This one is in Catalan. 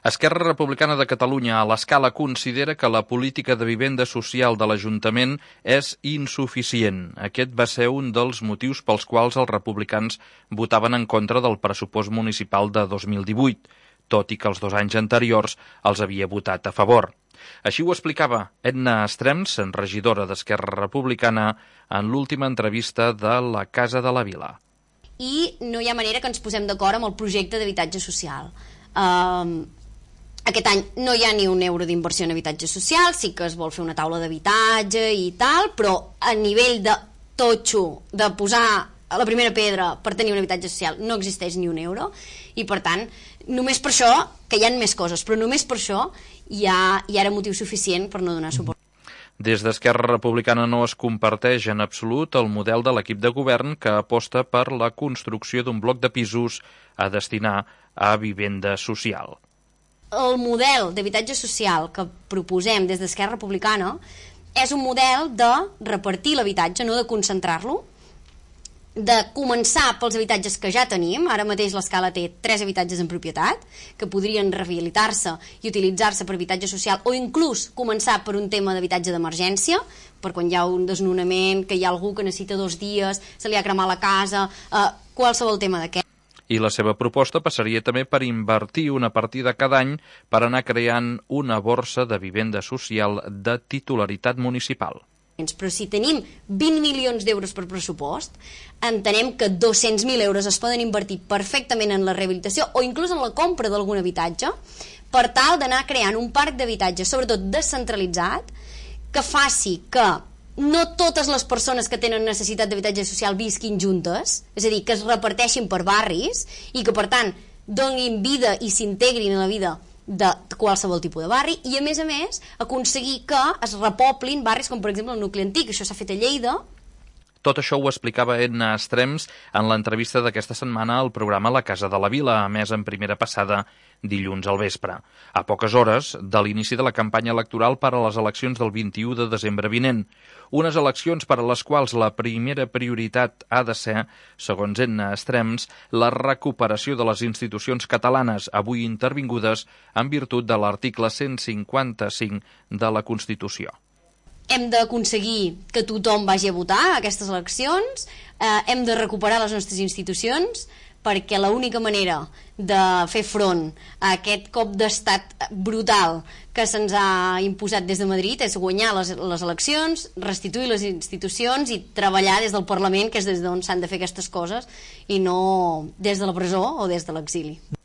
Esquerra Republicana de Catalunya a l'Escala considera que la política de vivenda social de l'Ajuntament és insuficient. Aquest va ser un dels motius pels quals els republicans votaven en contra del pressupost municipal de 2018, tot i que els 2 anys anteriors els havia votat a favor. Així ho explicava Edna Estrems, regidora d'Esquerra Republicana, en l'última entrevista de la Casa de la Vila. I no hi ha manera que ens posem d'acord amb el projecte d'habitatge social. Aquest any no hi ha ni un euro d'inversió en habitatge social, sí que es vol fer una taula d'habitatge i tal, però a nivell de totxo, de posar la primera pedra per tenir un habitatge social, no existeix ni un euro, i per tant, només per això, que hi ha més coses, però només per això ja era motiu suficient per no donar suport. Des d'Esquerra Republicana no es comparteix en absolut el model de l'equip de govern que aposta per la construcció d'un bloc de pisos a destinar a vivenda social. El model d'habitatge social que proposem des d'Esquerra Republicana és un model de repartir l'habitatge, no de concentrar-lo, de començar pels habitatges que ja tenim. Ara mateix l'Escala té 3 habitatges en propietat que podrien rehabilitar-se i utilitzar-se per habitatge social, o inclús començar per un tema d'habitatge d'emergència, per quan hi ha un desnonament, que hi ha algú que necessita 2 dies, se li ha cremat la casa, qualsevol tema d'aquest. I la seva proposta passaria també per invertir una partida cada any per anar creant una borsa de vivenda social de titularitat municipal. Però si tenim 20 milions d'euros per pressupost, entenem que 200.000 euros es poden invertir perfectament en la rehabilitació o inclús en la compra d'algun habitatge per tal d'anar creant un parc d'habitatge, sobretot descentralitzat, que faci que no totes les persones que tenen necessitat d'habitatge social visquin juntes, és a dir, que es reparteixin per barris i que, per tant, donin vida i s'integrin a la vida de qualsevol tipus de barri, i a més, aconseguir que es repoblin barris com, per exemple, el nucli antic. Això s'ha fet a Lleida. Tot això ho explicava Edna Estrems en l'entrevista d'aquesta setmana al programa La Casa de la Vila, emès en primera passada dilluns al vespre, a poques hores de l'inici de la campanya electoral per a les eleccions del 21 de desembre vinent. Unes eleccions per a les quals la primera prioritat ha de ser, segons Edna Estrems, la recuperació de les institucions catalanes avui intervingudes en virtut de l'article 155 de la Constitució. Hem d'aconseguir que tothom vagi a votar a aquestes eleccions, hem de recuperar les nostres institucions, perquè l'única manera de fer front a aquest cop d'estat brutal que se'ns ha imposat des de Madrid és guanyar les eleccions, restituir les institucions i treballar des del Parlament, que és des d'on s'han de fer aquestes coses, i no des de la presó o des de l'exili.